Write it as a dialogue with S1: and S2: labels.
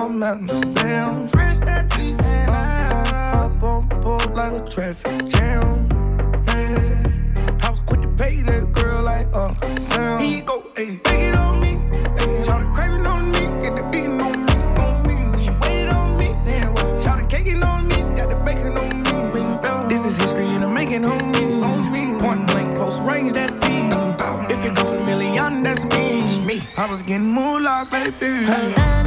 S1: I'm out in Amsterdam. Fresh that cheese and up on board like a traffic jam. Man, I was quick to pay that girl like Uncle Sam. Here you go, ayy, take it on me. Ayy, shout the craving on me, get the beating on me, on me. She waited on me, then what? Shout the caking on me, got the bacon on me. This is history and I'm making on me. Point blank, close range, that feed. If it goes a million, that's me. I was getting moolah, baby.